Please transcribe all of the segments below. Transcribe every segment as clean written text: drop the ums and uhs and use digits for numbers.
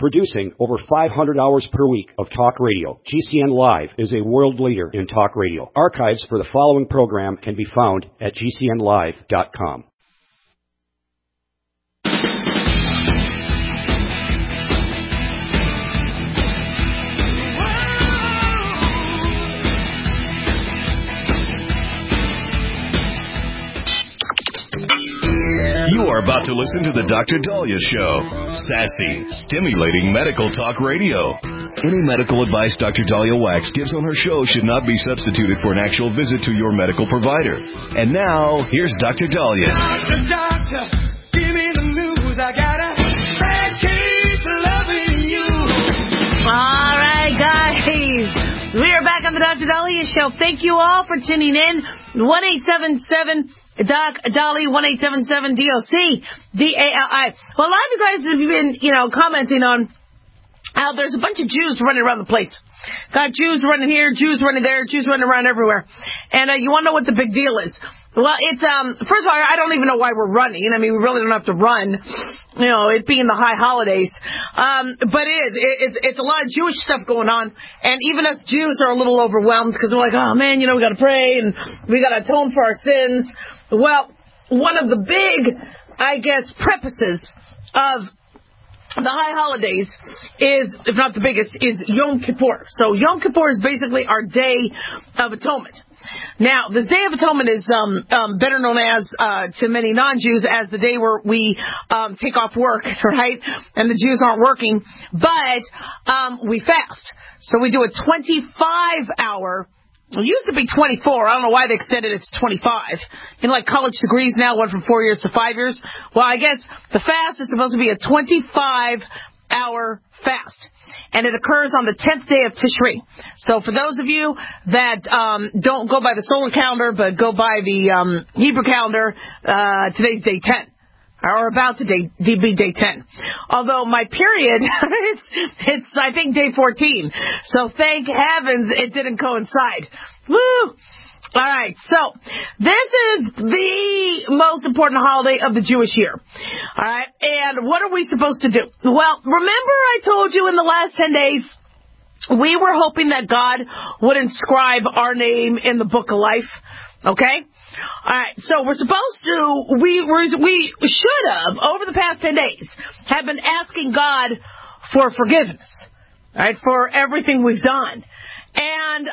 Producing over 500 hours per week of talk radio, GCN Live is a world leader in talk radio. Archives for the following program can be found at GCNlive.com. You are about to listen to the Dr. Daliah Show. Sassy, stimulating medical talk radio. Any medical advice Dr. Daliah Wax gives on her show should not be substituted for an actual visit to your medical provider. And now, here's Dr. Daliah. Doctor, give me the news. I got a bad case of loving you. All right, guys. We're back on the Dr. Daliah Show. Thank you all for tuning in. 1-877-Doc Dali, 1-877-DOC-DALI. Well, a lot of you guys have been, commenting on how there's a bunch of Jews running around the place. Got Jews running here, Jews running there, Jews running around everywhere. And you want to know what the big deal is? Well, it's, first of all, I don't even know why we're running. I mean, we really don't have to run, it being the high holidays. But it's a lot of Jewish stuff going on. And even us Jews are a little overwhelmed because we're like, oh man, we got to pray and we got to atone for our sins. Well, one of the big, prefaces of the high holidays is, if not the biggest, is Yom Kippur. So Yom Kippur is basically our Day of Atonement. Now, the Day of Atonement is better known as, to many non-Jews, as the day where we take off work, right? And the Jews aren't working, but we fast. So we do a 25-hour. It used to be 24. I don't know why they extended it to 25. Like college degrees now went from 4 years to 5 years. Well, I guess the fast is supposed to be a 25-hour fast. And it occurs on the 10th day of Tishri. So for those of you that don't go by the solar calendar but go by the Hebrew calendar, today's day 10. Or about to be day 10. Although my period, it's I think day 14. So thank heavens it didn't coincide. Woo! All right, so this is the most important holiday of the Jewish year. All right, and what are we supposed to do? Well, remember I told you in the last 10 days, we were hoping that God would inscribe our name in the book of life. Okay? All right, so we're supposed to, we should have, over the past 10 days, have been asking God for forgiveness, right, for everything we've done. And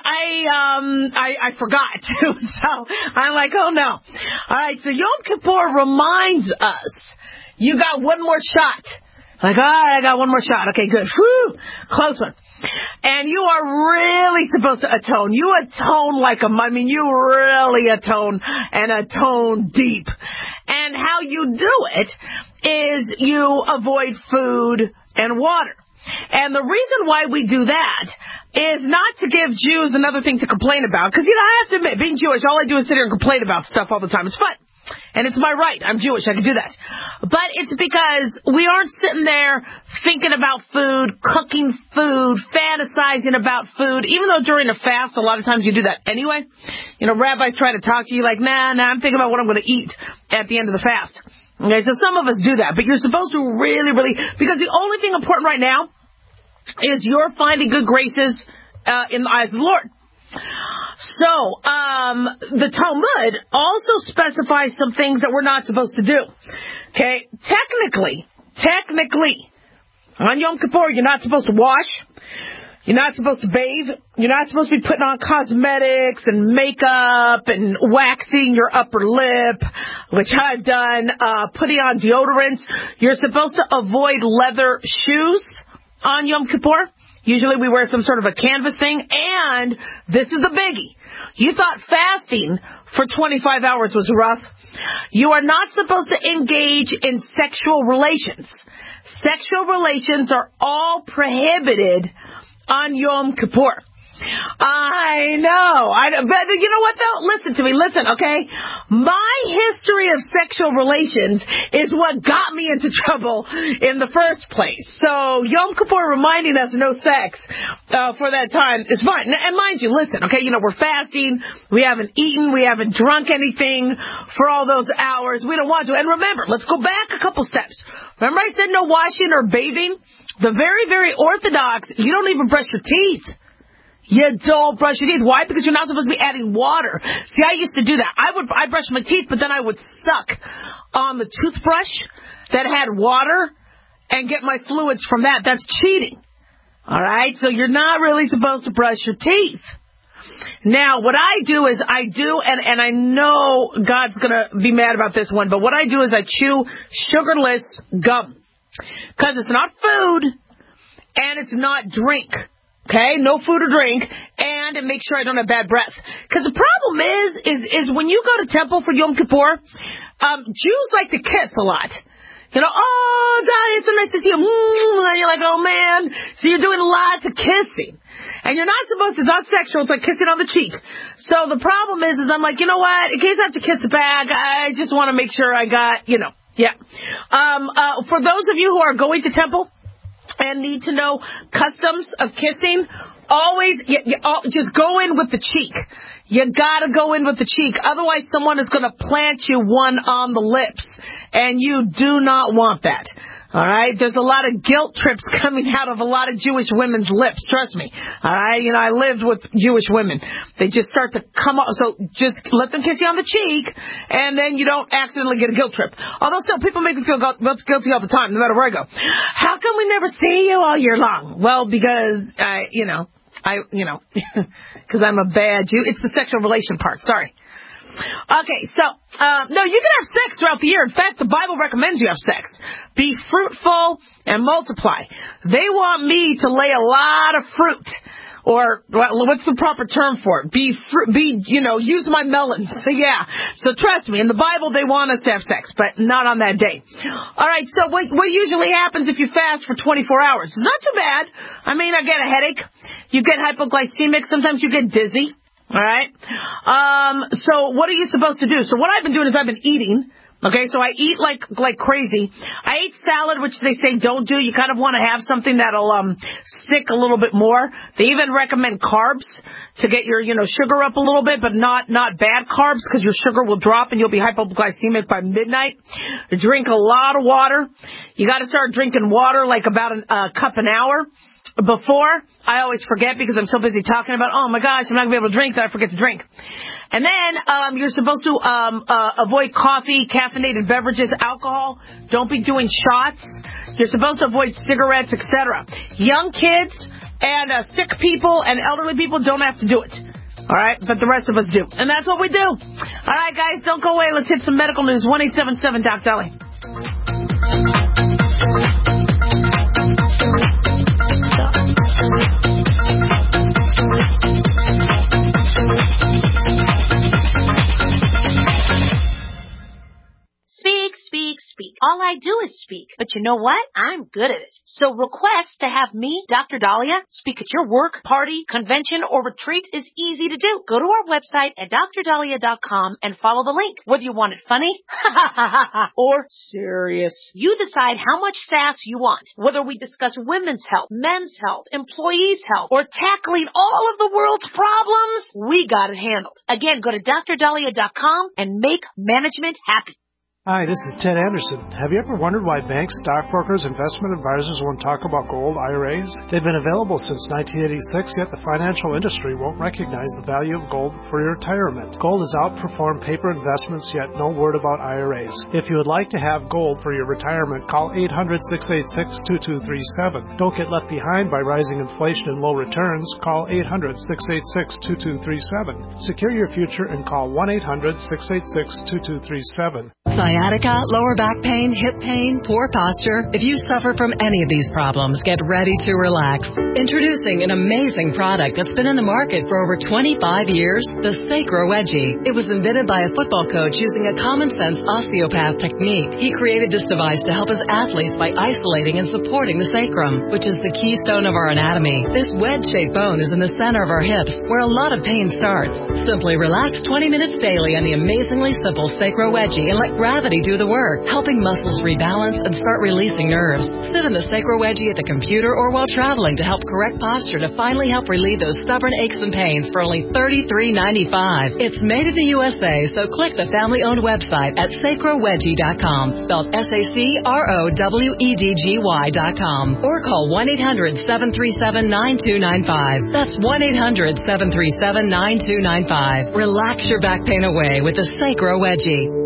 I forgot. So I'm like, oh no. All right, so Yom Kippur reminds us, you got one more shot. Like, all right, I got one more shot. Okay, good. Whew, close one. And you are really supposed to atone. You atone you really atone and atone deep. And how you do it is you avoid food and water. And the reason why we do that is not to give Jews another thing to complain about. Because, I have to admit, being Jewish, all I do is sit here and complain about stuff all the time. It's fun. And it's my right. I'm Jewish. I can do that. But it's because we aren't sitting there thinking about food, cooking food, fantasizing about food. Even though during a fast, a lot of times you do that anyway. Rabbis try to talk to you like, nah, I'm thinking about what I'm going to eat at the end of the fast. Okay, so some of us do that. But you're supposed to really, really, because the only thing important right now is you're finding good graces in the eyes of the Lord. So, the Talmud also specifies some things that we're not supposed to do. Okay? Technically, on Yom Kippur, you're not supposed to wash. You're not supposed to bathe. You're not supposed to be putting on cosmetics and makeup and waxing your upper lip, which I've done, putting on deodorants. You're supposed to avoid leather shoes on Yom Kippur. Usually we wear some sort of a canvas thing. And this is the biggie. You thought fasting for 25 hours was rough. You are not supposed to engage in sexual relations. Sexual relations are all prohibited on Yom Kippur. I know. But you know what, though? Listen to me. Listen, okay? My history of sexual relations is what got me into trouble in the first place. So Yom Kippur reminding us no sex for that time is fine. And mind you, listen, okay? You know, we're fasting. We haven't eaten. We haven't drunk anything for all those hours. We don't want to. And remember, let's go back a couple steps. Remember I said no washing or bathing? The very, very orthodox, you don't even brush your teeth. You don't brush your teeth. Why? Because you're not supposed to be adding water. See, I used to do that. I brush my teeth, but then I would suck on the toothbrush that had water and get my fluids from that. That's cheating. All right? So you're not really supposed to brush your teeth. Now, what I do is and I know God's going to be mad about this one, but what I do is I chew sugarless gum. Because it's not food and it's not drink. Okay, no food or drink, and make sure I don't have bad breath. Because the problem is when you go to temple for Yom Kippur, Jews like to kiss a lot. You know, oh, Dahlia, it's so nice to see you. And you're like, oh, man. So you're doing lots of kissing. And you're not supposed to, it's not sexual, it's like kissing on the cheek. So the problem is I'm like, you know what, in case I have to kiss it back, I just want to make sure I got, you know, yeah. For those of you who are going to temple, and need to know customs of kissing, always just go in with the cheek. You gotta go in with the cheek. Otherwise, someone is gonna plant you one on the lips. And you do not want that. All right? There's a lot of guilt trips coming out of a lot of Jewish women's lips. Trust me. All right? You know, I lived with Jewish women. They just start to come up. So just let them kiss you on the cheek, and then you don't accidentally get a guilt trip. Although still, people make me feel guilty all the time, no matter where I go. How come we never see you all year long? Well, because, because I'm a bad Jew. It's the sexual relation part. Sorry. Okay, so, no, you can have sex throughout the year. In fact, the Bible recommends you have sex. Be fruitful and multiply. They want me to lay a lot of fruit. Or, what's the proper term for it? Use my melons. Yeah. So trust me, in the Bible they want us to have sex, but not on that day. Alright, so what usually happens if you fast for 24 hours? Not too bad. I mean, I get a headache. You get hypoglycemic. Sometimes you get dizzy. All right. So what are you supposed to do? So what I've been doing is I've been eating. Okay, so I eat like crazy. I ate salad, which they say don't do. You kind of want to have something that'll stick a little bit more. They even recommend carbs to get your sugar up a little bit, but not bad carbs, because your sugar will drop and you'll be hypoglycemic by midnight. Drink a lot of water. You got to start drinking water like about a cup an hour. Before, I always forget because I'm so busy talking about, oh my gosh, I'm not going to be able to drink, that I forget to drink. And then you're supposed to avoid coffee, caffeinated beverages, alcohol. Don't be doing shots. You're supposed to avoid cigarettes, etc. Young kids and sick people and elderly people don't have to do it. All right, but the rest of us do. And that's what we do. All right, guys, don't go away. Let's hit some medical news. 1-877-DOC-DOLLY. Speak. All I do is speak. But you know what? I'm good at it. So request to have me, Dr. Dahlia, speak at your work, party, convention, or retreat is easy to do. Go to our website at drdahlia.com and follow the link. Whether you want it funny or serious, you decide how much sass you want. Whether we discuss women's health, men's health, employees' health, or tackling all of the world's problems, we got it handled. Again, go to drdahlia.com and make management happy. Hi, this is Ted Anderson. Have you ever wondered why banks, stockbrokers, investment advisors won't talk about gold IRAs? They've been available since 1986, yet the financial industry won't recognize the value of gold for your retirement. Gold has outperformed paper investments, yet no word about IRAs. If you would like to have gold for your retirement, call 800-686-2237. Don't get left behind by rising inflation and low returns. Call 800-686-2237. Secure your future and call 1-800-686-2237. Sciatica, lower back pain, hip pain, poor posture. If you suffer from any of these problems, get ready to relax. Introducing an amazing product that's been in the market for over 25 years, the Sacro Wedgie. It was invented by a football coach using a common-sense osteopath technique. He created this device to help his athletes by isolating and supporting the sacrum, which is the keystone of our anatomy. This wedge-shaped bone is in the center of our hips, where a lot of pain starts. Simply relax 20 minutes daily on the amazingly simple Sacro Wedgie and let gravity do the work, helping muscles rebalance and start releasing nerves. Sit in the Sacro Wedgie at the computer or while traveling to help correct posture to finally help relieve those stubborn aches and pains for only $33.95. It's made in the USA, so click the family-owned website at sacrowedgie.com, spelled SACROWEDGY.com, or call 1-800-737-9295. That's 1-800-737-9295. Relax your back pain away with the Sacro Wedgie.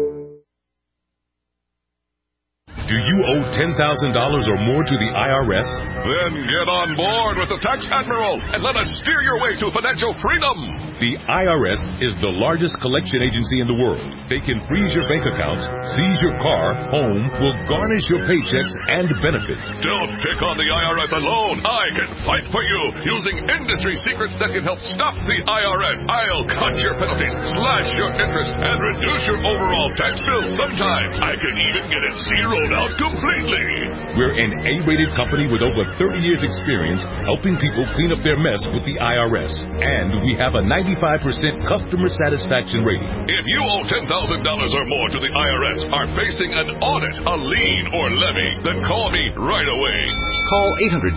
Do you owe $10,000 or more to the IRS? Then get on board with the Tax Admiral and let us steer your way to financial freedom. The IRS is the largest collection agency in the world. They can freeze your bank accounts, seize your car, home, will garnish your paychecks and benefits. Don't pick on the IRS alone. I can fight for you using industry secrets that can help stop the IRS. I'll cut your penalties, slash your interest, and reduce your overall tax bill. Sometimes I can even get it zeroed out completely. We're an A-rated company with over 30 years experience helping people clean up their mess with the IRS. And we have a 95% customer satisfaction rating. If you owe $10,000 or more to the IRS, are facing an audit, a lien, or levy, then call me right away. Call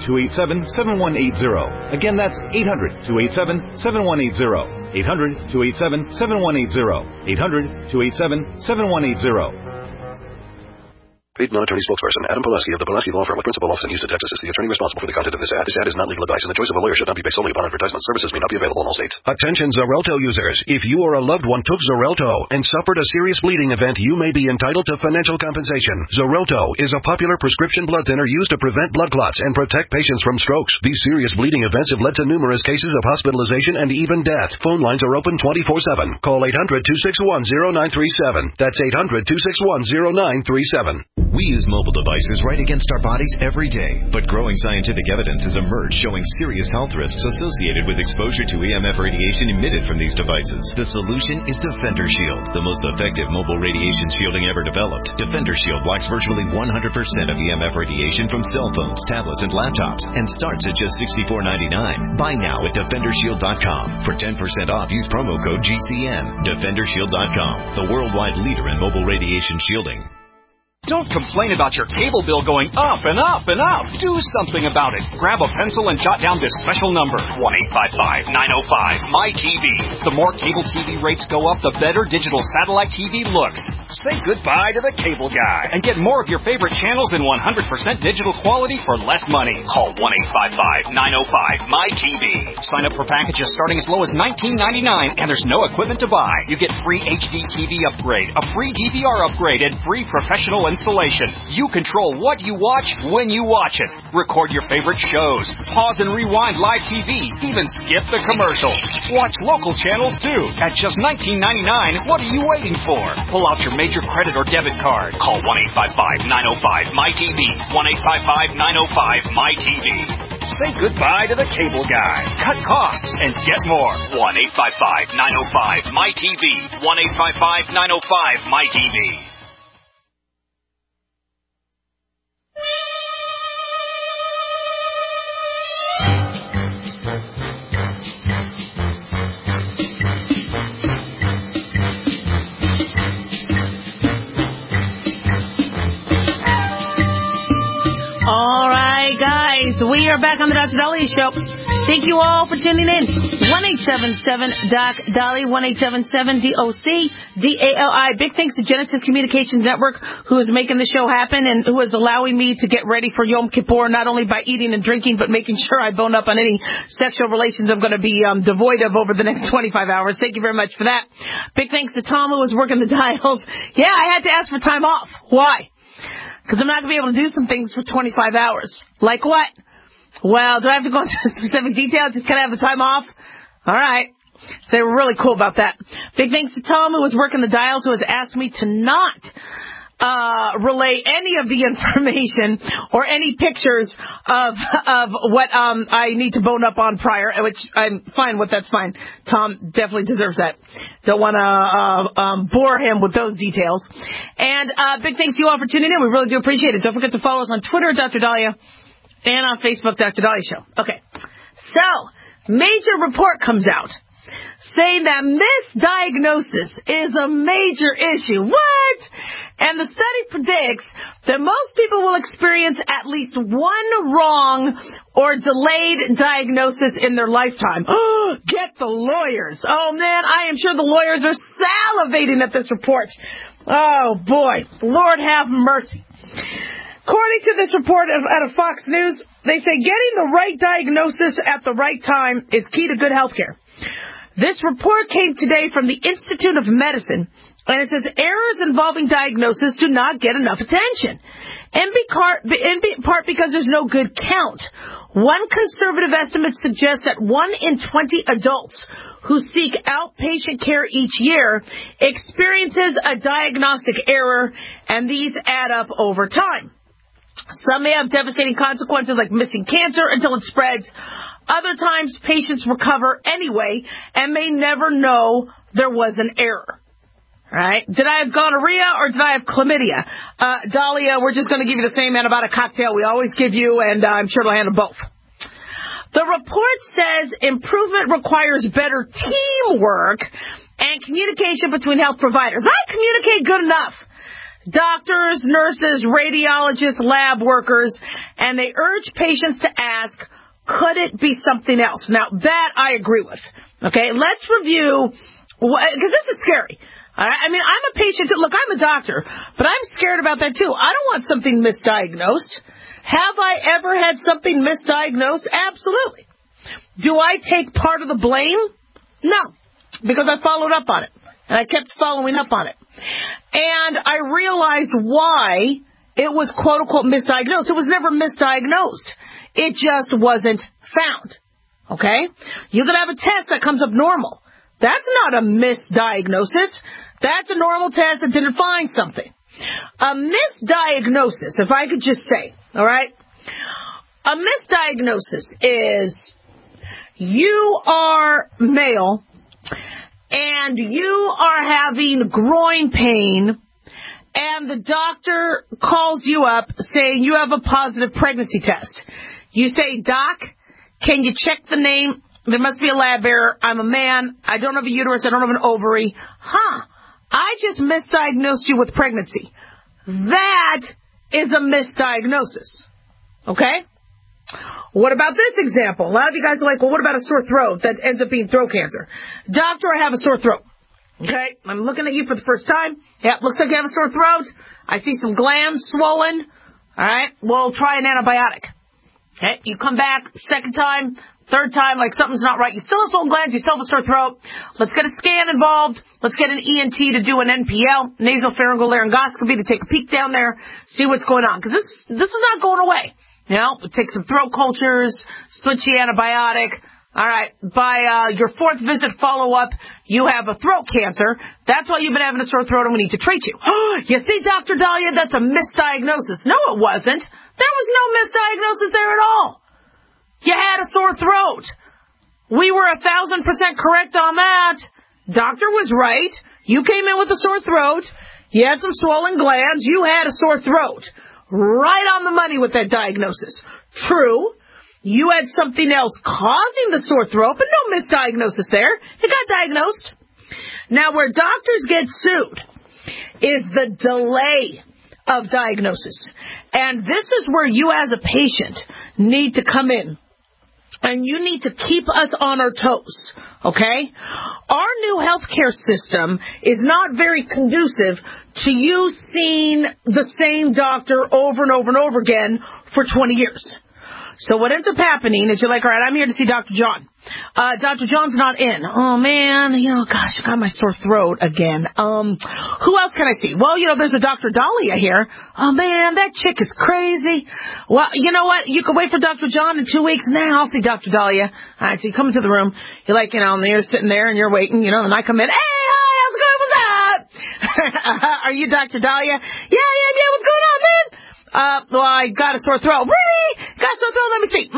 800-287-7180. Again, that's 800-287-7180. 800-287-7180. 800-287-7180. Paid non-attorney spokesperson Adam Pulaski of the Pulaski Law Firm with principal office in Houston, Texas is the attorney responsible for the content of this ad. This ad is not legal advice, and the choice of a lawyer should not be based solely upon advertisement. Services may not be available in all states. Attention Xarelto users. If you or a loved one took Xarelto and suffered a serious bleeding event, you may be entitled to financial compensation. Xarelto is a popular prescription blood thinner used to prevent blood clots and protect patients from strokes. These serious bleeding events have led to numerous cases of hospitalization and even death. Phone lines are open 24/7. Call 800-261-0937. That's 800-261-0937. We use mobile devices right against our bodies every day, but growing scientific evidence has emerged showing serious health risks associated with exposure to EMF radiation emitted from these devices. The solution is Defender Shield, the most effective mobile radiation shielding ever developed. Defender Shield blocks virtually 100% of EMF radiation from cell phones, tablets, and laptops, and starts at just $64.99. Buy now at DefenderShield.com. For 10% off, use promo code GCN. DefenderShield.com, the worldwide leader in mobile radiation shielding. Don't complain about your cable bill going up and up and up. Do something about it. Grab a pencil and jot down this special number, 1-855-905-MY-TV. The more cable TV rates go up, the better digital satellite TV looks. Say goodbye to the cable guy and get more of your favorite channels in 100% digital quality for less money. Call 1-855-905-MY-TV. Sign up for packages starting as low as $19.99, and there's no equipment to buy. You get free HD TV upgrade, a free DVR upgrade, and free professional installation. You control what you watch when you watch it. Record your favorite shows. Pause and rewind live TV. Even skip the commercials. Watch local channels too. At just $19.99, what are you waiting for? Pull out your major credit or debit card. Call 1-855-905-MY-TV. 1-855-905-MY-TV. Say goodbye to the cable guy. Cut costs and get more. 1-855-905-MY-TV. 1-855-905-MY-TV. All right, guys, we are back on the Dr. Daliah Show. Thank you all for tuning in. 1-877-DOC-DALI, 1-877-DOC-DALI. Big thanks to Genesis Communications Network, who is making the show happen and who is allowing me to get ready for Yom Kippur, not only by eating and drinking, but making sure I bone up on any sexual relations I'm going to be devoid of over the next 25 hours. Thank you very much for that. Big thanks to Tom, who was working the dials. Yeah, I had to ask for time off. Why? Because I'm not going to be able to do some things for 25 hours. Like what? Well, do I have to go into specific details? Just can I have the time off? All right. So they were really cool about that. Big thanks to Tom, who was working the dials, who has asked me to not relay any of the information or any pictures of what I need to bone up on prior, which I'm fine with. That's fine. Tom definitely deserves that. Don't want to bore him with those details. And big thanks to you all for tuning in. We really do appreciate it. Don't forget to follow us on Twitter, Dr. Dahlia, and on Facebook, Dr. Dahlia Show. Okay. So, major report comes out saying that misdiagnosis is a major issue. What? And the study predicts that most people will experience at least one wrong or delayed diagnosis in their lifetime. Oh, get the lawyers. Oh, man, I am sure the lawyers are salivating at this report. Oh, boy. Lord have mercy. According to this report out of Fox News, they say getting the right diagnosis at the right time is key to good health care. This report came today from the Institute of Medicine, and it says errors involving diagnosis do not get enough attention, in part because there's no good count. One conservative estimate suggests that 1 in 20 adults who seek outpatient care each year experiences a diagnostic error, and these add up over time. Some may have devastating consequences like missing cancer until it spreads. Other times, patients recover anyway and may never know there was an error. Right? Did I have gonorrhea or did I have chlamydia? Dahlia, we're just going to give you the same antibiotic cocktail we always give you, and I'm sure it'll handle both. The report says improvement requires better teamwork and communication between health providers. I communicate good enough. Doctors, nurses, radiologists, lab workers, and they urge patients to ask, could it be something else? Now, that I agree with. Okay, let's review, because this is scary. I mean, I'm a patient. Look, I'm a doctor, but I'm scared about that, too. I don't want something misdiagnosed. Have I ever had something misdiagnosed? Absolutely. Do I take part of the blame? No, because I followed up on it, and I kept following up on it. And I realized why it was, quote-unquote, misdiagnosed. It was never misdiagnosed. It just wasn't found. Okay? You can have a test that comes up normal. That's not a misdiagnosis. That's a normal test that didn't find something. A misdiagnosis, if I could just say, all right? A misdiagnosis is you are male and you are having groin pain, and the doctor calls you up saying you have a positive pregnancy test. You say, Doc, can you check the name? There must be a lab error. I'm a man. I don't have a uterus. I don't have an ovary. I just misdiagnosed you with pregnancy. That is a misdiagnosis. Okay? What about this example? A lot of you guys are like, well, what about a sore throat that ends up being throat cancer? Doctor, I have a sore throat. Okay? I'm looking at you for the first time. Yeah, looks like you have a sore throat. I see some glands swollen. All right? We'll try an antibiotic. Okay? You come back second time, third time, like something's not right. You still have swollen glands. You still have a sore throat. Let's get a scan involved. Let's get an ENT to do an NPL, nasopharyngeal laryngoscopy, to take a peek down there, see what's going on. Because this is not going away. You know, take some throat cultures, switch the antibiotic. All right, by your fourth visit follow-up, you have a throat cancer. That's why you've been having a sore throat, and we need to treat you. You see, Dr. Dahlia, that's a misdiagnosis. No, it wasn't. There was no misdiagnosis there at all. You had a sore throat. We were 1,000% correct on that. Doctor was right. You came in with a sore throat. You had some swollen glands. You had a sore throat. Right on the money with that diagnosis. True, you had something else causing the sore throat, but no misdiagnosis there. It got diagnosed. Now, where doctors get sued is the delay of diagnosis. And this is where you as a patient need to come in. And you need to keep us on our toes, okay? Our new healthcare system is not very conducive to you seeing the same doctor over and over and over again for 20 years. So what ends up happening is you're like, all right, I'm here to see Dr. John. Dr. John's not in. Oh, man. Gosh, I got my sore throat again. Who else can I see? Well, there's a Dr. Dahlia here. Oh, man, that chick is crazy. Well, you know what? You can wait for Dr. John in 2 weeks. Now I'll see Dr. Dahlia. All right, so you come into the room. You're like, and you're sitting there and you're waiting, and I come in. Hey, hi, how's it going? What's up? Are you Dr. Dahlia? Yeah, what's going on, man? Well, I got a sore throat. Really? Got a sore throat? Let me see.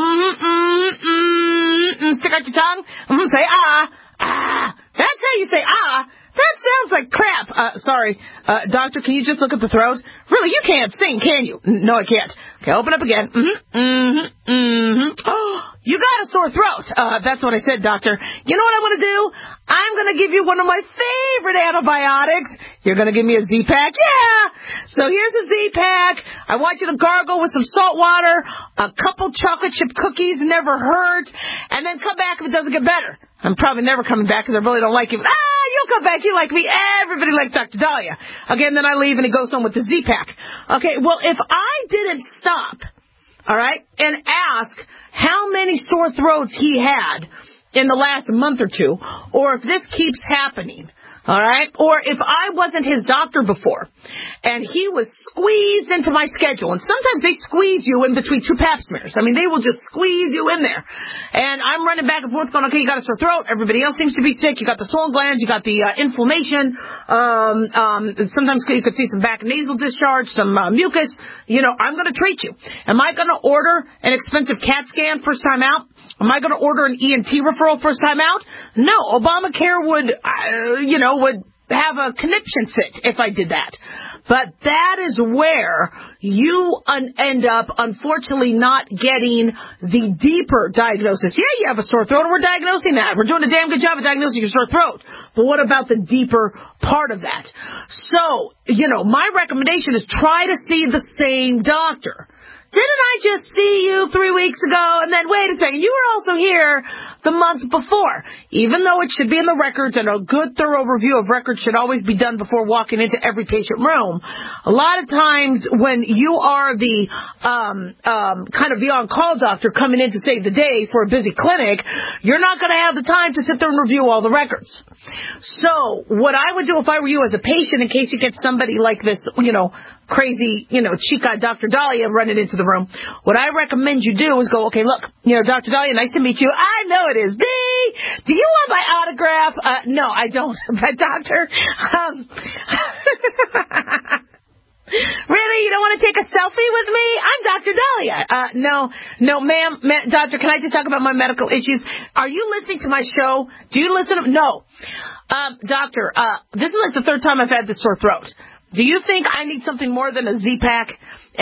Stick out your tongue. Say ah. That's how you say ah. That sounds like crap. Sorry. Doctor, can you just look at the throat? Really, you can't sing, can you? No, I can't. Okay, open up again. Oh, you got a sore throat. That's what I said, doctor. You know what I want to do? I'm going to give you one of my favorite antibiotics. You're going to give me a Z-Pack? Yeah. So here's a Z-Pack. I want you to gargle with some salt water, a couple chocolate chip cookies, never hurt, and then come back if it doesn't get better. I'm probably never coming back because I really don't like you. You'll come back. You like me. Everybody likes Dr. Dahlia. Again, then I leave and he goes home with the Z-Pack. Okay, well, if I didn't stop, all right, and ask how many sore throats he had in the last month or two, or if this keeps happening, all right, or if I wasn't his doctor before, and he was squeezed into my schedule, and sometimes they squeeze you in between two pap smears. I mean, they will just squeeze you in there. And I'm running back and forth going, okay, you got a sore throat. Everybody else seems to be sick. You got the swollen glands. You got the inflammation. Sometimes you could see some back nasal discharge, some mucus. I'm going to treat you. Am I going to order an expensive CAT scan first time out? Am I going to order an ENT referral first time out? No. Obamacare would have a conniption fit if I did that. But that is where you end up, unfortunately, not getting the deeper diagnosis. Yeah, you have a sore throat, and we're diagnosing that. We're doing a damn good job of diagnosing your sore throat. But what about the deeper part of that? So, my recommendation is try to see the same doctor. Didn't I just see you 3 weeks ago? And then, wait a second, you were also here the month before. Even though it should be in the records, and a good thorough review of records should always be done before walking into every patient room, a lot of times when you are the kind of the on-call doctor coming in to save the day for a busy clinic, you're not going to have the time to sit there and review all the records. So what I would do if I were you as a patient, in case you get somebody like this, crazy, chica Dr. Dahlia running into the room, what I recommend you do is go, okay, look, Dr. Dahlia, nice to meet you. I know it is. Do you want my autograph? No, I don't. But doctor, really? You don't want to take a selfie with me? I'm Dr. Dahlia. No, ma'am, doctor, can I just talk about my medical issues? Are you listening to my show? Do you listen? No. Doctor, this is like the third time I've had this sore throat. Do you think I need something more than a Z-Pack?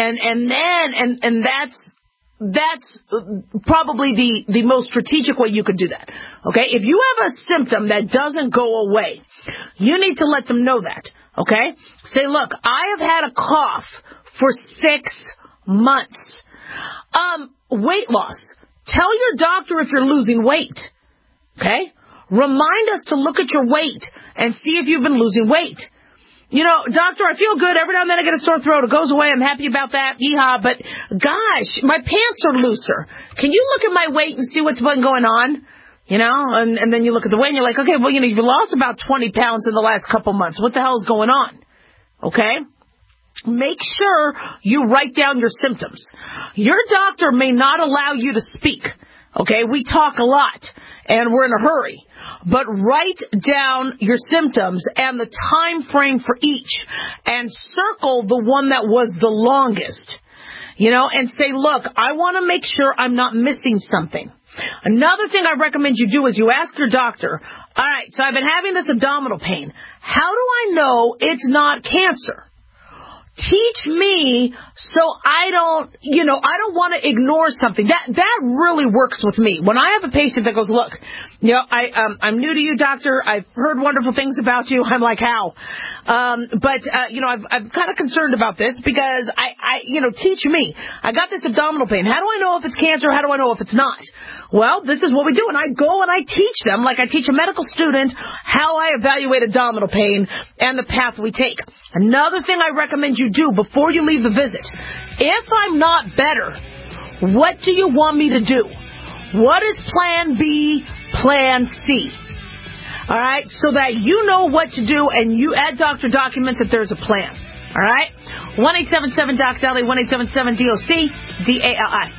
And that's probably the most strategic way you could do that. Okay? If you have a symptom that doesn't go away, you need to let them know that. Okay? Say, look, I have had a cough for 6 months. Weight loss. Tell your doctor if you're losing weight. Okay? Remind us to look at your weight and see if you've been losing weight. Doctor, I feel good. Every now and then I get a sore throat. It goes away. I'm happy about that. Yeehaw. But, gosh, my pants are looser. Can you look at my weight and see what's been going on? And then you look at the weight and you're like, okay, well, you've lost about 20 pounds in the last couple months. What the hell is going on? Okay? Make sure you write down your symptoms. Your doctor may not allow you to speak. Okay? We talk a lot and we're in a hurry. But write down your symptoms and the time frame for each and circle the one that was the longest. And say, look, I want to make sure I'm not missing something. Another thing I recommend you do is you ask your doctor, all right, so I've been having this abdominal pain. How do I know it's not cancer? Teach me so I don't want to ignore something. That really works with me. When I have a patient that goes, look, I'm new to you, doctor. I've heard wonderful things about you. I'm like, how? But I'm kind of concerned about this because teach me. I got this abdominal pain. How do I know if it's cancer? How do I know if it's not? Well, this is what we do. And I go and I teach them, like I teach a medical student, how I evaluate abdominal pain and the path we take. Another thing I recommend you do before you leave the visit, if I'm not better, what do you want me to do? What is plan B, Plan C. All right? So that you know what to do and you add doctor documents if there's a plan. All right? 1-877-DOC-DALI, 1-877-DOC-DALI.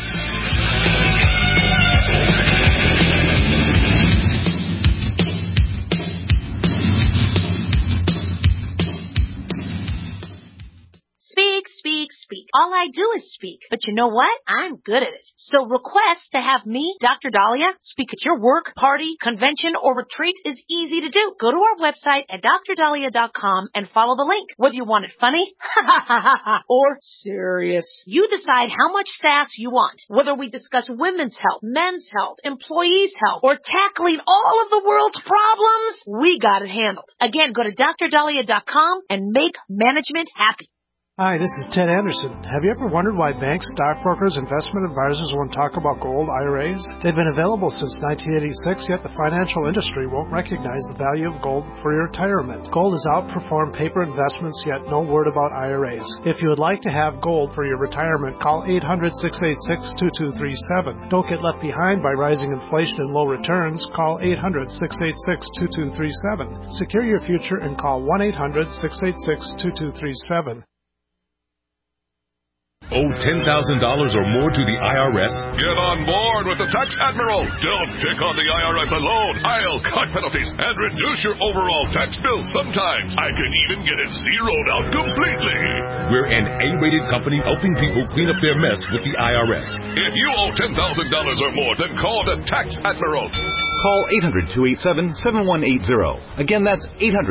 Speak, speak, speak. All I do is speak. But you know what? I'm good at it. So request to have me, Dr. Dahlia, speak at your work, party, convention, or retreat is easy to do. Go to our website at drdahlia.com and follow the link. Whether you want it funny or serious, you decide how much sass you want. Whether we discuss women's health, men's health, employees' health, or tackling all of the world's problems, we got it handled. Again, go to drdahlia.com and make management happy. Hi, this is Ted Anderson. Have you ever wondered why banks, stockbrokers, investment advisors won't talk about gold IRAs? They've been available since 1986, yet the financial industry won't recognize the value of gold for your retirement. Gold has outperformed paper investments, yet no word about IRAs. If you would like to have gold for your retirement, call 800-686-2237. Don't get left behind by rising inflation and low returns. Call 800-686-2237. Secure your future and call 1-800-686-2237. Owe $10,000 or more to the IRS? Get on board with the Tax Admiral. Don't pick on the IRS alone. I'll cut penalties and reduce your overall tax bill. Sometimes I can even get it zeroed out completely. We're an A-rated company helping people clean up their mess with the IRS. If you owe $10,000 or more, then call the Tax Admiral. Call 800-287-7180. Again, that's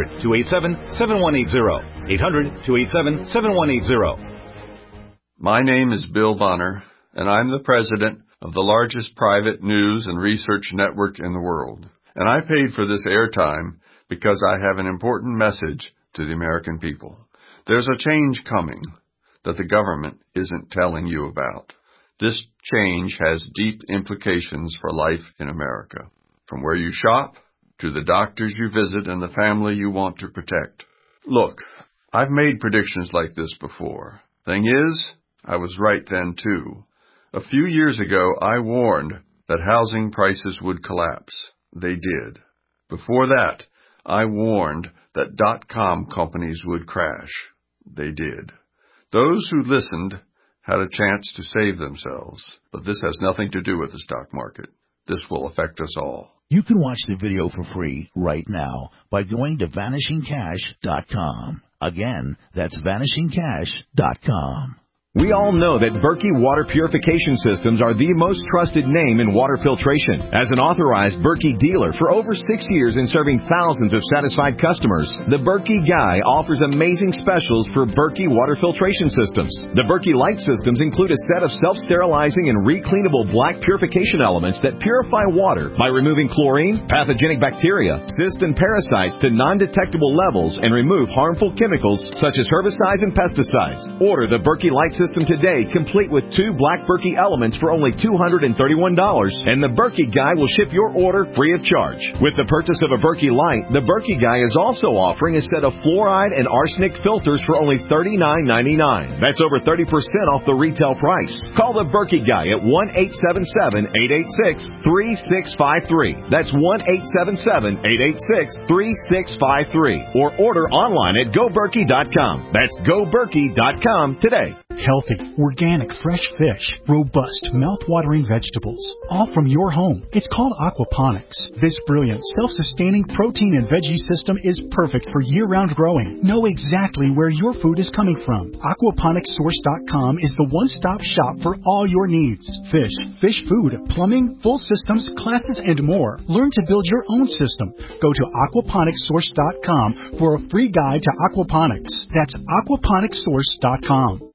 800-287-7180. 800-287-7180. My name is Bill Bonner, and I'm the president of the largest private news and research network in the world. And I paid for this airtime because I have an important message to the American people. There's a change coming that the government isn't telling you about. This change has deep implications for life in America, from where you shop to the doctors you visit and the family you want to protect. Look, I've made predictions like this before. Thing is, I was right then, too. A few years ago, I warned that housing prices would collapse. They did. Before that, I warned that .com companies would crash. They did. Those who listened had a chance to save themselves. But this has nothing to do with the stock market. This will affect us all. You can watch the video for free right now by going to vanishingcash.com. Again, that's vanishingcash.com. We all know that Berkey Water Purification Systems are the most trusted name in water filtration. As an authorized Berkey dealer for over 6 years and serving thousands of satisfied customers, the Berkey Guy offers amazing specials for Berkey water filtration systems. The Berkey Light systems include a set of self-sterilizing and recleanable black purification elements that purify water by removing chlorine, pathogenic bacteria, cysts, and parasites to non-detectable levels and remove harmful chemicals such as herbicides and pesticides. Order the Berkey Light system today, complete with 2 black Berkey elements for only $231, and the Berkey Guy will ship your order free of charge. With the purchase of a Berkey Light, the Berkey Guy is also offering a set of fluoride and arsenic filters for only $39.99. That's over 30% off the retail price. Call the Berkey Guy at 1-877-886-3653. That's 1-877-886-3653. Or order online at GoBerkey.com. That's GoBerkey.com today. Healthy, organic, fresh fish, robust, mouth-watering vegetables, all from your home. It's called aquaponics. This brilliant, self-sustaining protein and veggie system is perfect for year-round growing. Know exactly where your food is coming from. Aquaponicssource.com is the one-stop shop for all your needs. Fish, fish food, plumbing, full systems, classes, and more. Learn to build your own system. Go to aquaponicssource.com for a free guide to aquaponics. That's aquaponicssource.com.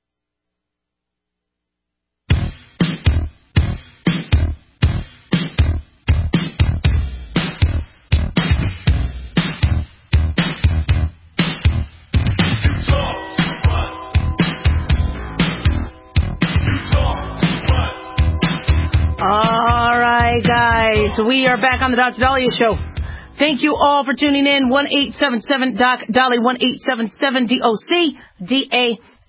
All right, guys, we are back on the Dr. Dahlia Show. Thank you all for tuning in. 1-877-DOC-DALI, 1-877-DOC-DALI.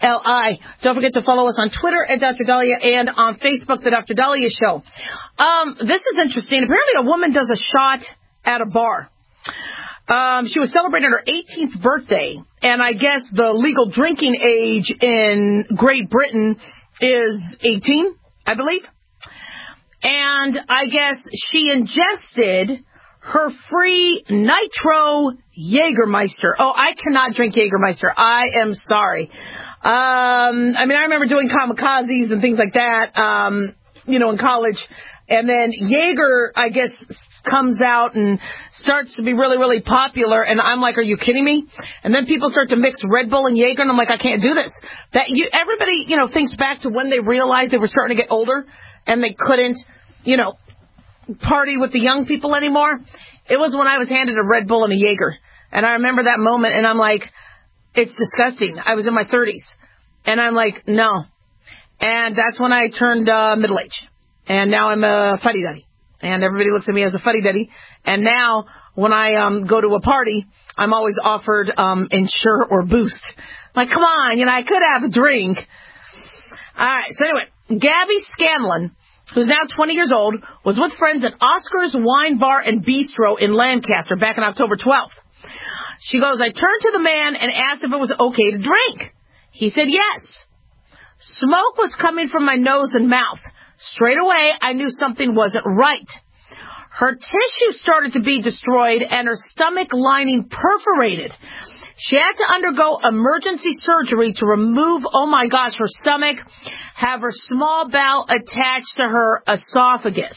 DALI. Don't forget to follow us on Twitter at Dr. Dahlia and on Facebook, The Dr. Dahlia Show. This is interesting. Apparently a woman does a shot at a bar. She was celebrating her 18th birthday, and I guess the legal drinking age in Great Britain is 18, I believe. And I guess she ingested her free Nitro Jägermeister. Oh, I cannot drink Jägermeister. I am sorry. I remember doing kamikazes and things like that, in college. And then Jaeger, I guess, comes out and starts to be really, really popular. And I'm like, are you kidding me? And then people start to mix Red Bull and Jaeger, and I'm like, I can't do this. Everybody, thinks back to when they realized they were starting to get older and they couldn't, party with the young people anymore. It was when I was handed a Red Bull and a Jaeger. And I remember that moment, and I'm like, it's disgusting. I was in my 30s. And I'm like, no. And that's when I turned middle-aged. And now I'm a fuddy-duddy. And everybody looks at me as a fuddy-duddy. And now, when I go to a party, I'm always offered Ensure or Boost. Like, come on, I could have a drink. All right, so anyway, Gabby Scanlon, who's now 20 years old, was with friends at Oscar's Wine Bar and Bistro in Lancaster back on October 12th. She goes, I turned to the man and asked if it was okay to drink. He said yes. Smoke was coming from my nose and mouth. Straight away, I knew something wasn't right. Her tissue started to be destroyed and her stomach lining perforated. She had to undergo emergency surgery to remove, her stomach, have her small bowel attached to her esophagus.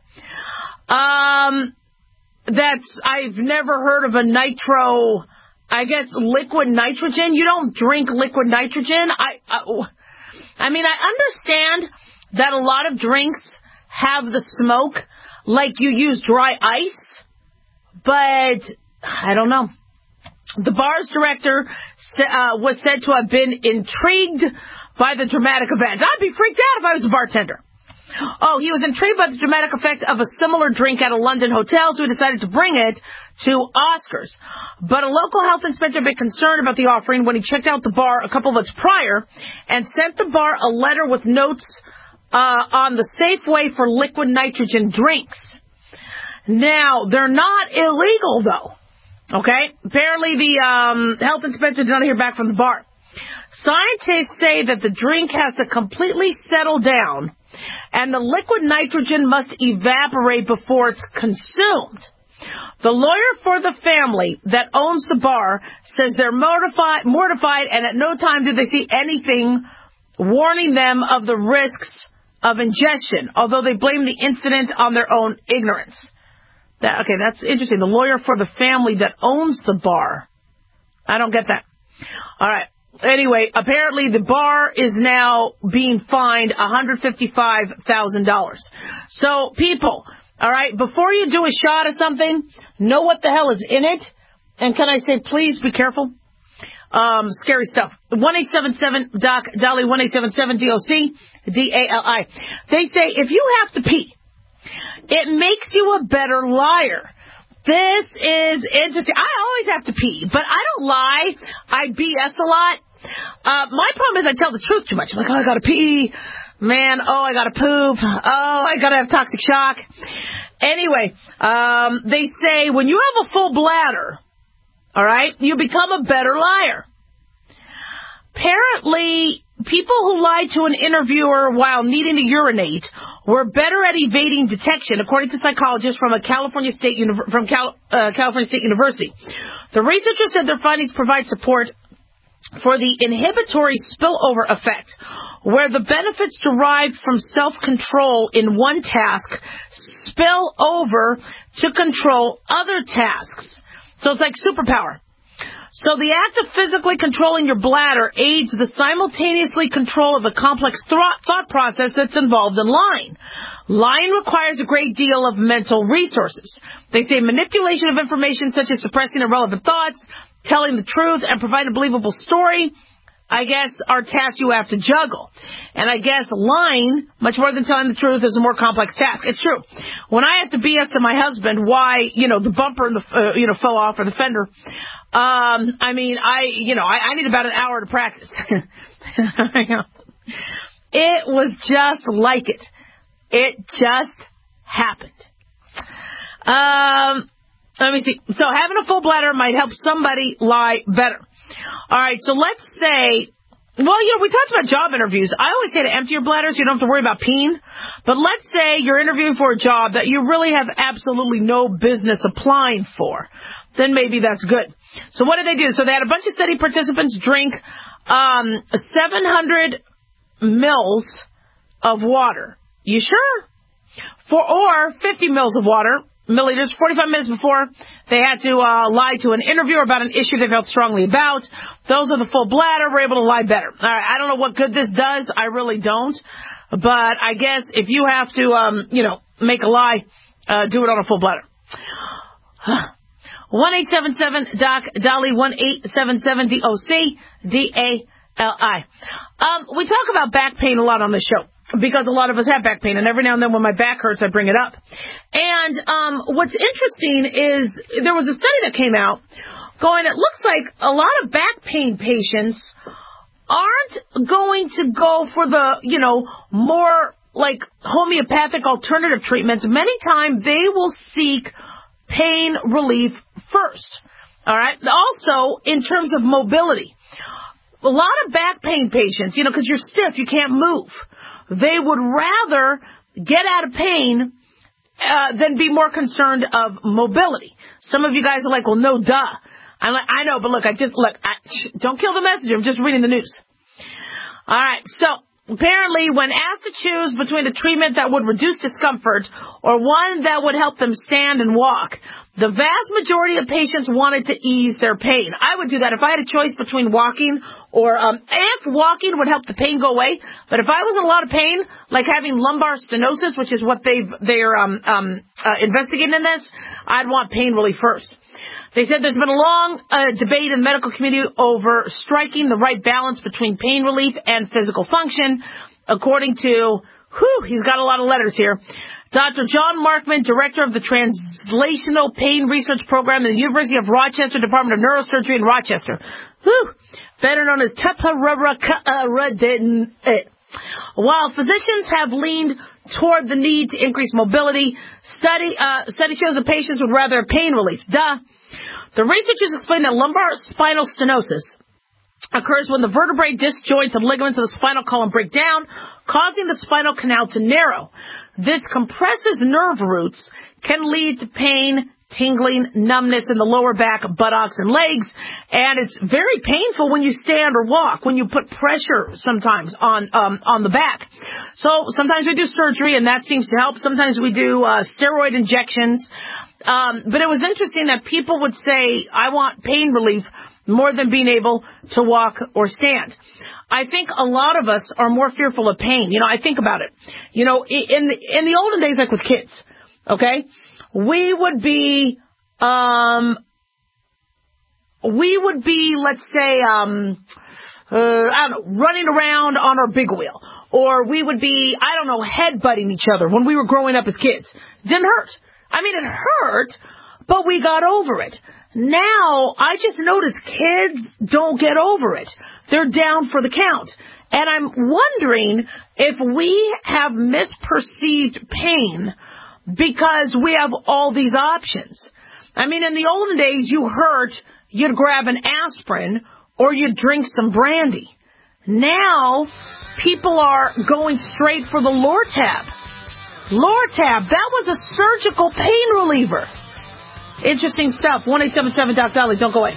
I've never heard of a liquid nitrogen. You don't drink liquid nitrogen. I understand that a lot of drinks have the smoke, like you use dry ice, but I don't know. The bar's director was said to have been intrigued by the dramatic event. I'd be freaked out if I was a bartender. Oh, he was intrigued by the dramatic effect of a similar drink at a London hotel, so he decided to bring it to Oscars. But a local health inspector had been concerned about the offering when he checked out the bar a couple of months prior and sent the bar a letter with notes on the safe way for liquid nitrogen drinks. Now, they're not illegal, though. Okay? Apparently, the health inspector did not hear back from the bar. Scientists say that the drink has to completely settle down, and the liquid nitrogen must evaporate before it's consumed. The lawyer for the family that owns the bar says they're mortified, and at no time did they see anything warning them of the risks of ingestion, although they blame the incident on their own ignorance. That's interesting. The lawyer for the family that owns the bar. I don't get that. All right. Anyway, apparently the bar is now being fined $155,000. So, people, all right, before you do a shot of something, know what the hell is in it. And can I say, please be careful? Scary stuff. 1-877-DOC-DALI, 1-877-DOC-DALI. They say if you have to pee, it makes you a better liar. This is interesting. I always have to pee, but I don't lie. I BS a lot. My problem is I tell the truth too much. I'm like, I gotta pee. Man, I gotta poop. I gotta have toxic shock. Anyway, they say when you have a full bladder, all right, you become a better liar. Apparently, people who lied to an interviewer while needing to urinate were better at evading detection, according to psychologists from California State University. The researchers said their findings provide support for the inhibitory spillover effect, where the benefits derived from self-control in one task spill over to control other tasks. So it's like superpower. So the act of physically controlling your bladder aids the simultaneously control of a complex thought process that's involved in lying. Lying requires a great deal of mental resources. They say manipulation of information such as suppressing irrelevant thoughts, telling the truth, and providing a believable story I guess, are tasks you have to juggle. And I guess lying, much more than telling the truth, is a more complex task. It's true. When I have to BS to my husband why, the bumper and the, fell off or the fender, I need about an hour to practice. It was just like it. It just happened. Let me see. So having a full bladder might help somebody lie better. All right, so let's say, we talked about job interviews. I always say to empty your bladder so you don't have to worry about peeing. But let's say you're interviewing for a job that you really have absolutely no business applying for. Then maybe that's good. So what did they do? So they had a bunch of study participants drink 700 mils of water. You sure? Or 50 mils of water, milliliters, 45 minutes before they had to lie to an interviewer about an issue they felt strongly about. Those are the full bladder. We're able to lie better. All right, I don't know what good this does. I really don't. But I guess if you have to, make a lie, do it on a full bladder. 1-877-DOC-DOLLY, 1-877-DOC-DALI. We talk about back pain a lot on this show because a lot of us have back pain, and every now and then when my back hurts, I bring it up. And what's interesting is there was a study that came out going, it looks like a lot of back pain patients aren't going to go for the, more like homeopathic alternative treatments. Many times they will seek pain relief first. All right. Also, in terms of mobility, a lot of back pain patients, because you're stiff, you can't move. They would rather get out of pain than be more concerned of mobility. Some of you guys are like, well, no, duh. I'm like, I know, but look, don't kill the messenger. I'm just reading the news. All right. So apparently, when asked to choose between a treatment that would reduce discomfort or one that would help them stand and walk, the vast majority of patients wanted to ease their pain. I would do that if I had a choice between walking or if walking would help the pain go away. But if I was in a lot of pain, like having lumbar stenosis, which is what they're investigating in this, I'd want pain relief first. They said there's been a long debate in the medical community over striking the right balance between pain relief and physical function. According to, he's got a lot of letters here, Dr. John Markman, director of the Translational Pain Research Program at the University of Rochester Department of Neurosurgery in Rochester. Better known as teparadin. While physicians have leaned toward the need to increase mobility, study shows that patients would rather have pain relief. Duh. The researchers explain that lumbar spinal stenosis occurs when the vertebrae, disc joints, and ligaments of the spinal column break down, causing the spinal canal to narrow. This compresses nerve roots, can lead to pain, tingling, numbness in the lower back, buttocks, and legs, and it's very painful when you stand or walk, when you put pressure sometimes on the back. So sometimes we do surgery, and that seems to help. Sometimes we do steroid injections. But it was interesting that people would say, I want pain relief more than being able to walk or stand. I think a lot of us are more fearful of pain. I think about it. In the olden days, like with kids, okay, we would be, let's say, running around on our big wheel. Or we would be, headbutting each other when we were growing up as kids. It didn't hurt. It hurt, but we got over it. Now, I just noticed kids don't get over it. They're down for the count. And I'm wondering if we have misperceived pain because we have all these options. In the olden days, you hurt, you'd grab an aspirin or you'd drink some brandy. Now, people are going straight for the Lortab. Lortab, that was a surgical pain reliever. Interesting stuff. 1-877-DOC-DOLLY. Don't go away.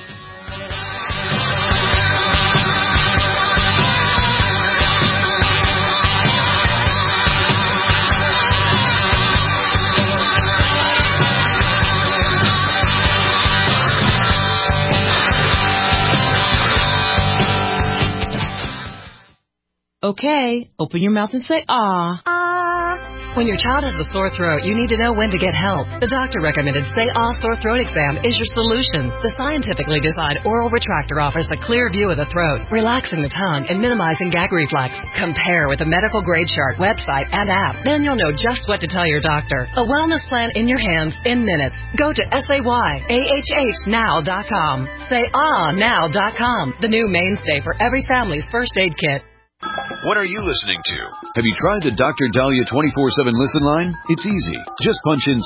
Okay, open your mouth and say ah. When your child has a sore throat, you need to know when to get help. The doctor recommended Say Ah Sore Throat Exam is your solution. The scientifically designed oral retractor offers a clear view of the throat, relaxing the tongue and minimizing gag reflex. Compare with the medical grade chart, website, and app. Then you'll know just what to tell your doctor. A wellness plan in your hands in minutes. Go to SayAHHnow.com. SayAhNow.com, the new mainstay for every family's first aid kit. What are you listening to? Have you tried the Dr. Dahlia 24/7 listen line? It's easy. Just punch in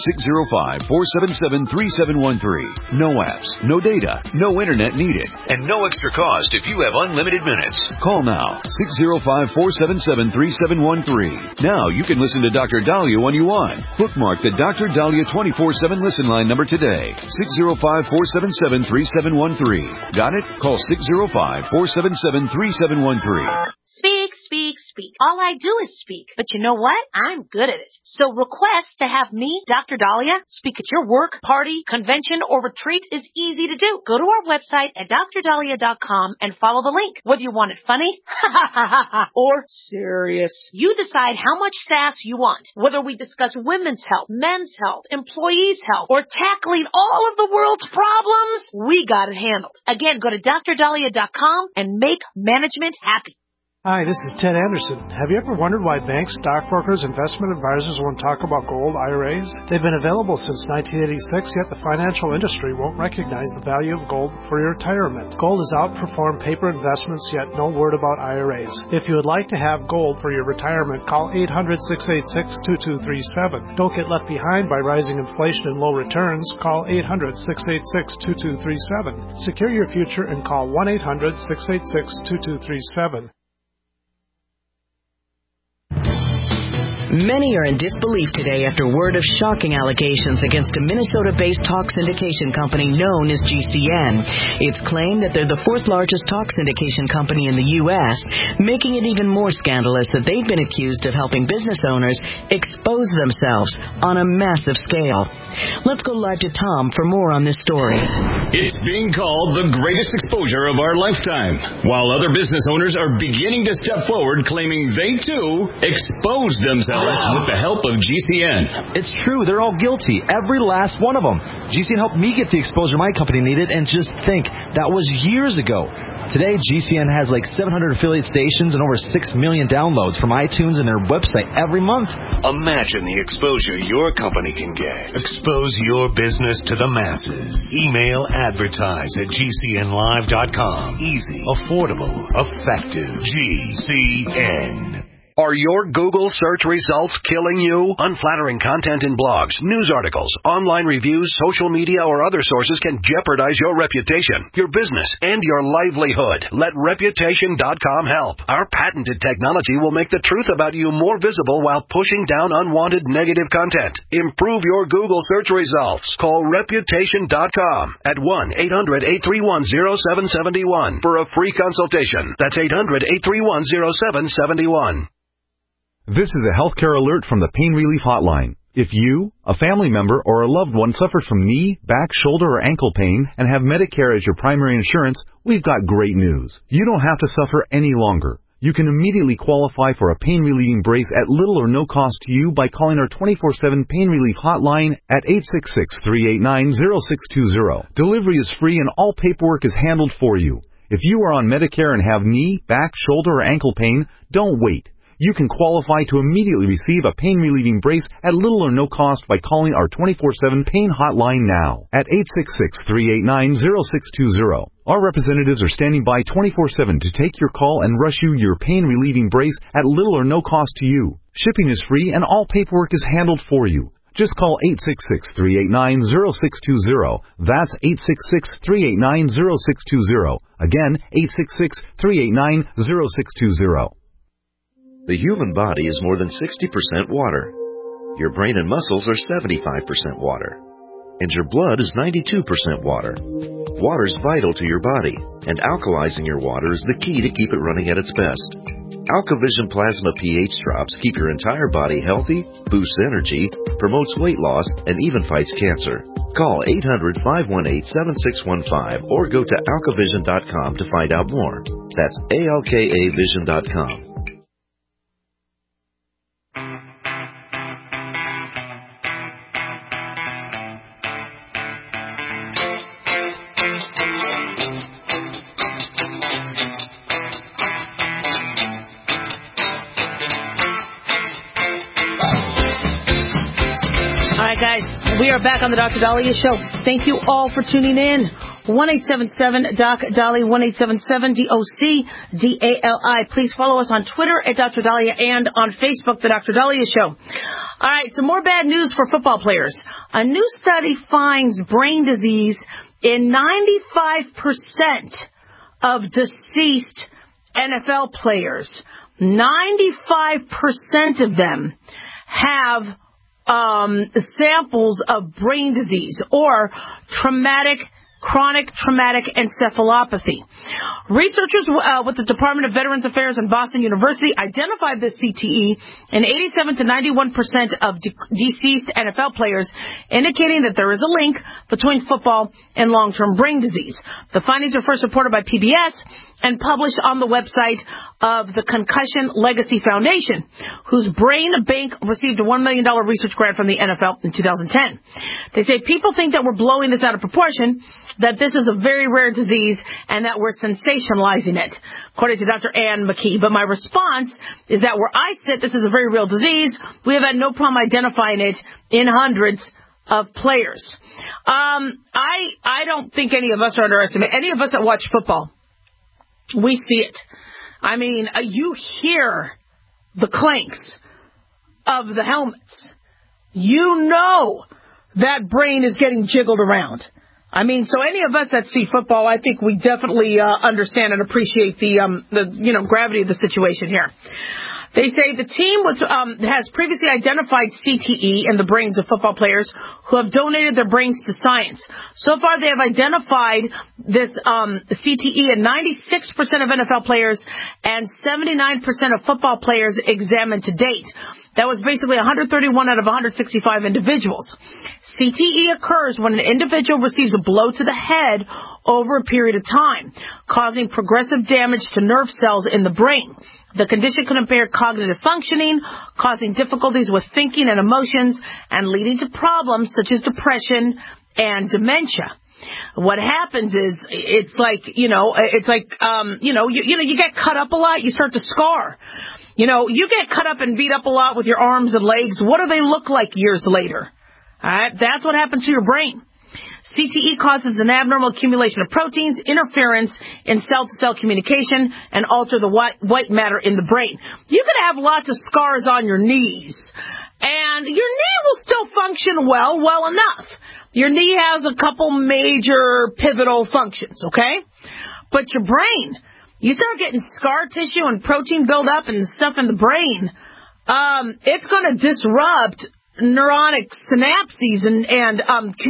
605-477-3713. No apps, no data, no internet needed, and no extra cost if you have unlimited minutes. Call now, 605-477-3713. Now you can listen to Dr. Dahlia when you want. Bookmark the Dr. Dahlia 24/7 listen line number today, 605-477-3713. Got it? Call 605-477-3713. Speak, speak, speak. All I do is speak. But you know what? I'm good at it. So request to have me, Dr. Dahlia, speak at your work, party, convention, or retreat is easy to do. Go to our website at drdahlia.com and follow the link. Whether you want it funny, or serious. You decide how much sass you want. Whether we discuss women's health, men's health, employees' health, or tackling all of the world's problems, we got it handled. Again, go to drdahlia.com and make management happy. Hi, this is Ted Anderson. Have you ever wondered why banks, stockbrokers, investment advisors won't talk about gold IRAs? They've been available since 1986, yet the financial industry won't recognize the value of gold for your retirement. Gold has outperformed paper investments, yet no word about IRAs. If you would like to have gold for your retirement, call 800-686-2237. Don't get left behind by rising inflation and low returns. Call 800-686-2237. Secure your future and call 1-800-686-2237. Many are in disbelief today after word of shocking allegations against a Minnesota-based talk syndication company known as GCN. It's claimed that they're the fourth largest talk syndication company in the U.S., making it even more scandalous that they've been accused of helping business owners expose themselves on a massive scale. Let's go live to Tom for more on this story. It's being called the greatest exposure of our lifetime, while other business owners are beginning to step forward claiming they, too, exposed themselves with the help of GCN. It's true. They're all guilty. Every last one of them. GCN helped me get the exposure my company needed, and just think, that was years ago. Today, GCN has like 700 affiliate stations and over 6 million downloads from iTunes and their website every month. Imagine the exposure your company can get. Expose your business to the masses. Email advertise at GCNlive.com. Easy, affordable, effective. GCN. Are your Google search results killing you? Unflattering content in blogs, news articles, online reviews, social media, or other sources can jeopardize your reputation, your business, and your livelihood. Let Reputation.com help. Our patented technology will make the truth about you more visible while pushing down unwanted negative content. Improve your Google search results. Call Reputation.com at 1-800-831-0771 for a free consultation. That's 800-831-0771. This is a healthcare alert from the Pain Relief Hotline. If you, a family member, or a loved one suffers from knee, back, shoulder, or ankle pain and have Medicare as your primary insurance, we've got great news. You don't have to suffer any longer. You can immediately qualify for a pain-relieving brace at little or no cost to you by calling our 24/7 Pain Relief Hotline at 866-389-0620. Delivery is free and all paperwork is handled for you. If you are on Medicare and have knee, back, shoulder, or ankle pain, don't wait. You can qualify to immediately receive a pain-relieving brace at little or no cost by calling our 24/7 Pain Hotline now at 866-389-0620. Our representatives are standing by 24/7 to take your call and rush you your pain-relieving brace at little or no cost to you. Shipping is free and all paperwork is handled for you. Just call 866-389-0620. That's 866-389-0620. Again, 866-389-0620. The human body is more than 60% water. Your brain and muscles are 75% water. And your blood is 92% water. Water is vital to your body, and alkalizing your water is the key to keep it running at its best. AlkaVision Plasma pH drops keep your entire body healthy, boosts energy, promotes weight loss, and even fights cancer. Call 800-518-7615 or go to alkavision.com to find out more. That's ALKAvision.com. right, guys, we are back on the Dr. Dahlia Show. Thank you all for tuning in. 1-877-DOC-DALI, 1-877-DOC-DALI. Please follow us on Twitter at Dr. Dahlia and on Facebook, The Dr. Dahlia Show. All right, some more bad news for football players. A new study finds brain disease in 95% of deceased NFL players. 95% of them have samples of brain disease or chronic traumatic encephalopathy. Researchers with the Department of Veterans Affairs and Boston University identified this CTE in 87 to 91% of deceased NFL players, indicating that there is a link between football and long-term brain disease. The findings are first reported by PBS and published on the website of the Concussion Legacy Foundation, whose brain bank received a $1 million research grant from the NFL in 2010. They say people think that we're blowing this out of proportion, that this is a very rare disease, and that we're sensationalizing it, according to Dr. Ann McKee. But my response is that where I sit, this is a very real disease. We have had no problem identifying it in hundreds of players. I don't think any of us are underestimating. Any of us that watch football, we see it. I mean, you hear the clanks of the helmets. You know that brain is getting jiggled around. I mean, so any of us that see football, I think we definitely understand and appreciate the gravity of the situation here. They say the team has previously identified CTE in the brains of football players who have donated their brains to science. So far, they have identified this CTE in 96% of NFL players and 79% of football players examined to date. That was basically 131 out of 165 individuals. CTE occurs when an individual receives a blow to the head over a period of time, causing progressive damage to nerve cells in the brain. The condition can impair cognitive functioning, causing difficulties with thinking and emotions, and leading to problems such as depression and dementia. What happens is, you get cut up a lot, you start to scar. You get cut up and beat up a lot with your arms and legs. What do they look like years later? All right, that's what happens to your brain. CTE causes an abnormal accumulation of proteins, interference in cell-to-cell communication, and alter the white matter in the brain. You could have lots of scars on your knees, and your knee will still function well enough. Your knee has a couple major pivotal functions, okay? But your brain, you start getting scar tissue and protein buildup and stuff in the brain, it's going to disrupt neuronic synapses and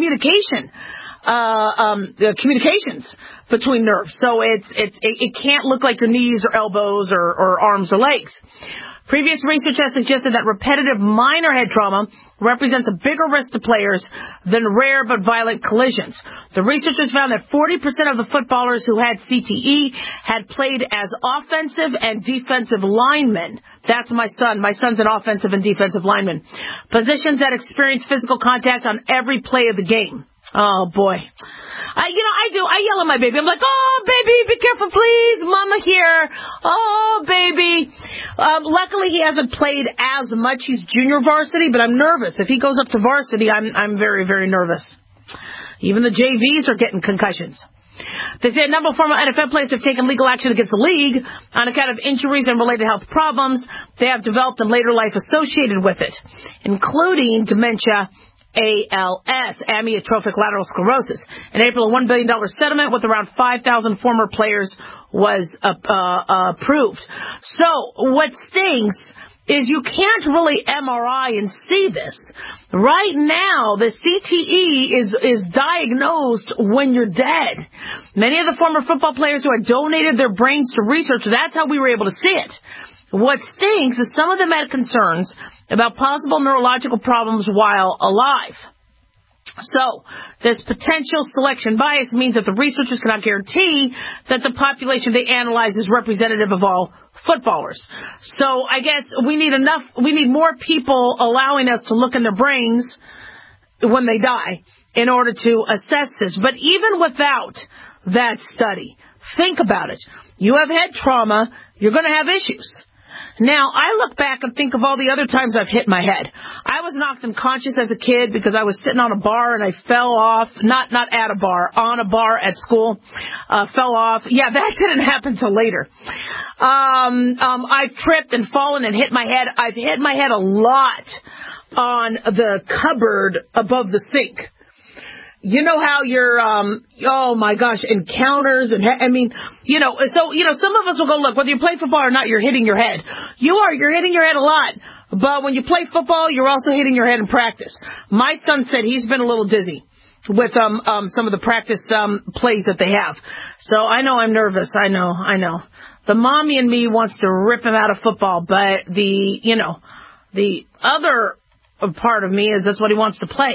communications between nerves. So it can't look like your knees or elbows or arms or legs. Previous research has suggested that repetitive minor head trauma represents a bigger risk to players than rare but violent collisions. The researchers found that 40% of the footballers who had CTE had played as offensive and defensive linemen. That's my son. My son's an offensive and defensive lineman. Positions that experience physical contact on every play of the game. Oh, boy. I yell at my baby. I'm like, oh, baby, be careful, please. Mama here. Oh, baby. Luckily, he hasn't played as much. He's junior varsity, but I'm nervous. If he goes up to varsity, I'm very, very nervous. Even the JVs are getting concussions. They say a number of former NFL players have taken legal action against the league on account of injuries and related health problems they have developed in later life associated with it, including dementia, ALS, amyotrophic lateral sclerosis. In April, a $1 billion settlement with around 5,000 former players was approved. So what stings is you can't really MRI and see this. Right now, the CTE is diagnosed when you're dead. Many of the former football players who had donated their brains to research, that's how we were able to see it. What stinks is some of them had concerns about possible neurological problems while alive. So, this potential selection bias means that the researchers cannot guarantee that the population they analyze is representative of all footballers. So, I guess we need more people allowing us to look in their brains when they die in order to assess this. But even without that study, think about it. You have head trauma, you're going to have issues. Now, I look back and think of all the other times I've hit my head. I was knocked unconscious as a kid because I was sitting on a bar and I fell off, not at a bar, on a bar at school, fell off. Yeah, that didn't happen till later. I've tripped and fallen and hit my head. I've hit my head a lot on the cupboard above the sink. You know how your, oh my gosh, encounters and, I mean, some of us will go, look, whether you play football or not, you're hitting your head. You're hitting your head a lot. But when you play football, you're also hitting your head in practice. My son said he's been a little dizzy with, some of the practice, plays that they have. So I know I'm nervous. I know. The mommy in me wants to rip him out of football, but the other part of me is that's what he wants to play,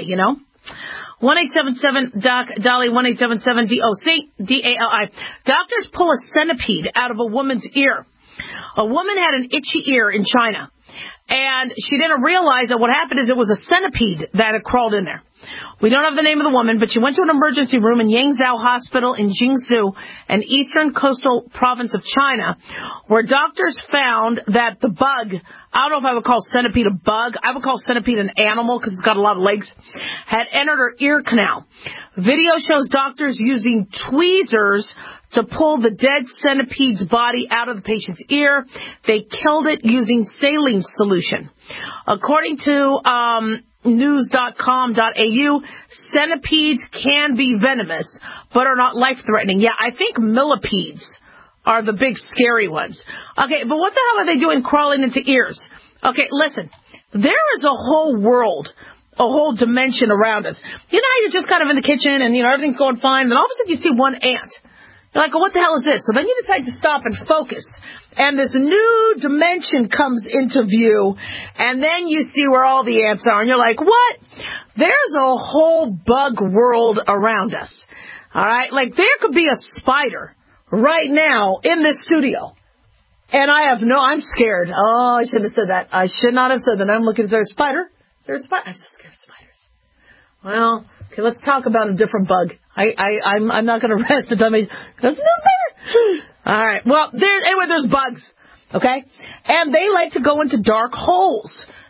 1-877-DOC-DOLLY, 1-877-DOC-DALI. Doctors pull a centipede out of a woman's ear. A woman had an itchy ear in China, and she didn't realize that what happened is it was a centipede that had crawled in there. We don't have the name of the woman, but she went to an emergency room in Yangzhou Hospital in Jiangsu, an eastern coastal province of China, where doctors found that the bug, I don't know if I would call centipede a bug, I would call centipede an animal because it's got a lot of legs, had entered her ear canal. Video shows doctors using tweezers to pull the dead centipede's body out of the patient's ear. They killed it using saline solution. According to news.com.au, centipedes can be venomous, but are not life-threatening. Yeah, I think millipedes are the big scary ones. Okay, but what the hell are they doing crawling into ears? Okay, listen, there is a whole world, a whole dimension around us. You know how you're just kind of in the kitchen and, everything's going fine, and all of a sudden you see one ant. You're like, well, what the hell is this? So then you decide to stop and focus. And this new dimension comes into view. And then you see where all the ants are. And you're like, what? There's a whole bug world around us. All right? Like, there could be a spider right now in this studio. And I'm scared. Oh, I shouldn't have said that. I should not have said that. I'm looking, is there a spider? Is there a spider? I'm so scared of spiders. Well, okay, let's talk about a different bug. I'm not going to rest the dummy. There's no spider. All right. Well, there's bugs. Okay? And they like to go into dark holes.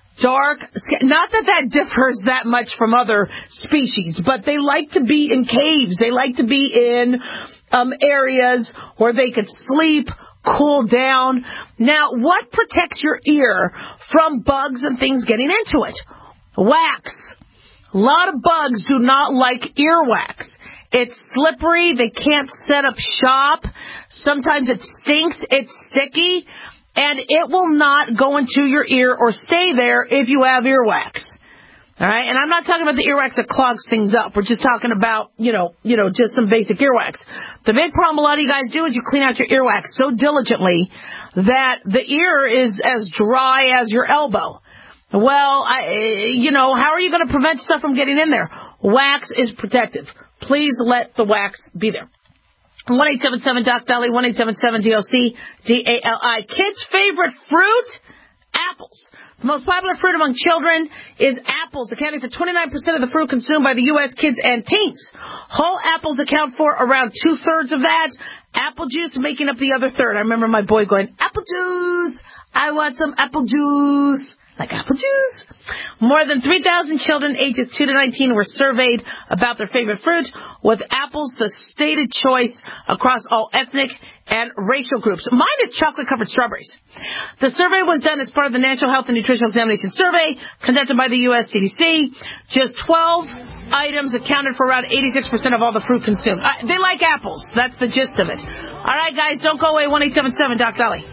Not that differs that much from other species, but they like to be in caves. They like to be in areas where they could sleep, cool down. Now, what protects your ear from bugs and things getting into it? Wax. A lot of bugs do not like earwax. It's slippery. They can't set up shop. Sometimes it stinks. It's sticky. And it will not go into your ear or stay there if you have earwax. All right? And I'm not talking about the earwax that clogs things up. We're just talking about, just some basic earwax. The big problem a lot of you guys do is you clean out your earwax so diligently that the ear is as dry as your elbow. Well, how are you going to prevent stuff from getting in there? Wax is protective. Please let the wax be there. 1-877-DOC-DOLLY, 1-877-DOC-DALI. Kids' favorite fruit? Apples. The most popular fruit among children is apples, accounting for 29% of the fruit consumed by the U.S. kids and teens. Whole apples account for around 2/3 of that. Apple juice making up the other third. I remember my boy going, apple juice! I want some apple juice! Like apple juice. More than 3,000 children ages 2 to 19 were surveyed about their favorite fruit, with apples the stated choice across all ethnic and racial groups. Mine is chocolate-covered strawberries. The survey was done as part of the National Health and Nutritional Examination Survey conducted by the U.S. CDC. Just 12 items accounted for around 86% of all the fruit consumed. They like apples. That's the gist of it. All right, guys, don't go away. 1-877-DOC-DOLLY.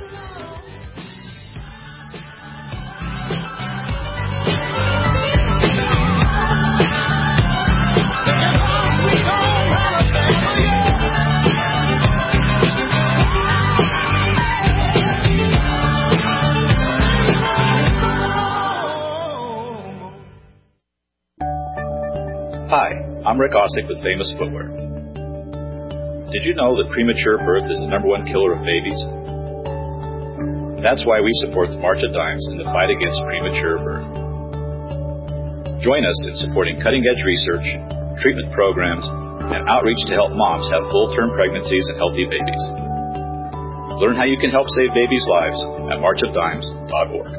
Hi, I'm Rick Ossick with Famous Footwear. Did you know that premature birth is the #1 killer of babies? That's why we support the March of Dimes in the fight against premature birth. Join us in supporting cutting-edge research, treatment programs, and outreach to help moms have full-term pregnancies and healthy babies. Learn how you can help save babies' lives at marchofdimes.org.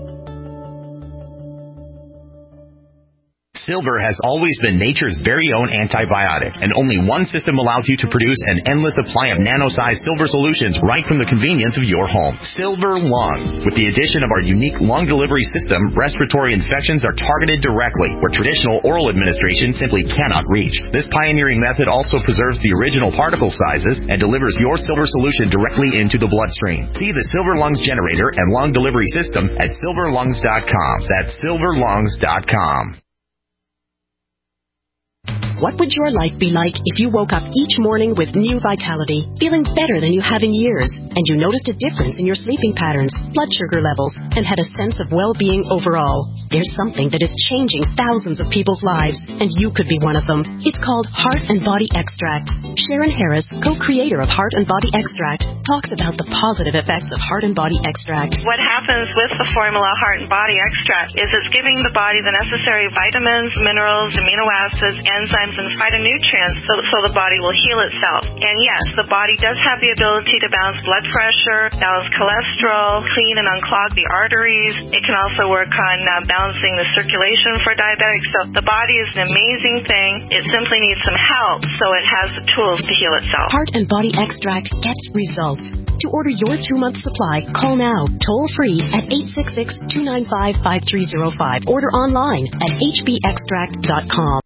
Silver has always been nature's very own antibiotic, and only one system allows you to produce an endless supply of nano-sized silver solutions right from the convenience of your home. Silver Lungs. With the addition of our unique lung delivery system, respiratory infections are targeted directly, where traditional oral administration simply cannot reach. This pioneering method also preserves the original particle sizes and delivers your silver solution directly into the bloodstream. See the Silver Lungs generator and lung delivery system at silverlungs.com. That's silverlungs.com. What would your life be like if you woke up each morning with new vitality, feeling better than you have in years, and you noticed a difference in your sleeping patterns, blood sugar levels, and had a sense of well-being overall? There's something that is changing thousands of people's lives, and you could be one of them. It's called Heart and Body Extract. Sharon Harris, co-creator of Heart and Body Extract, talks about the positive effects of Heart and Body Extract. What happens with the formula Heart and Body Extract is it's giving the body the necessary vitamins, minerals, amino acids, enzymes, and phytonutrients so the body will heal itself. And yes, the body does have the ability to balance blood pressure, balance cholesterol, clean and unclog the arteries. It can also work on balancing the circulation for diabetics. So the body is an amazing thing. It simply needs some help so it has the tools to heal itself. Heart and Body Extract gets results. To order your 2-month supply, call now, toll free at 866-295-5305. Order online at hbextract.com.